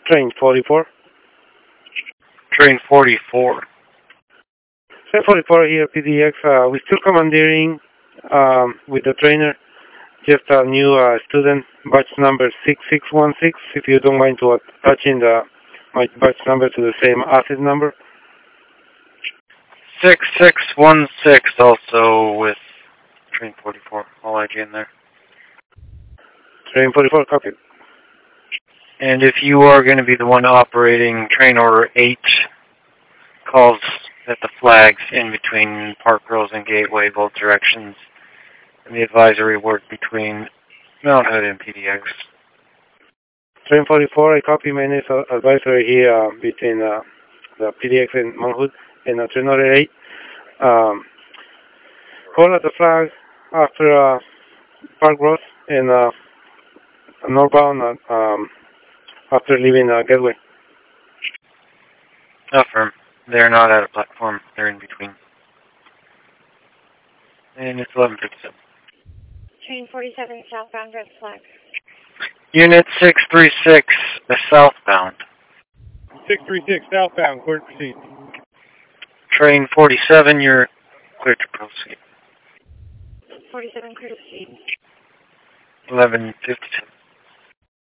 Train 44. Train 44. Train 44 here, PDX. We're still commandeering with the trainer. Just a new student, batch number 6616. If you don't mind to attaching my batch number to the same asset number. 6616 also with Train 44. All IG in there. Train 44, copy. And if you are going to be the one operating Train Order 8, calls at the flags in between Park Rose and Gateway, both directions, and the advisory work between Mount Hood and PDX. Train 44, I copy my next advisory here between the PDX and Mount Hood and Train Order 8. Call at the flag after Park Rose and northbound after leaving Gateway. Affirm. They're not at a platform. They're in between. And it's 11:57. Train 47 southbound, red flag. Unit 636, southbound. 636 southbound, clear to proceed. Train 47, you're clear to proceed. 47, clear to proceed. 11:57.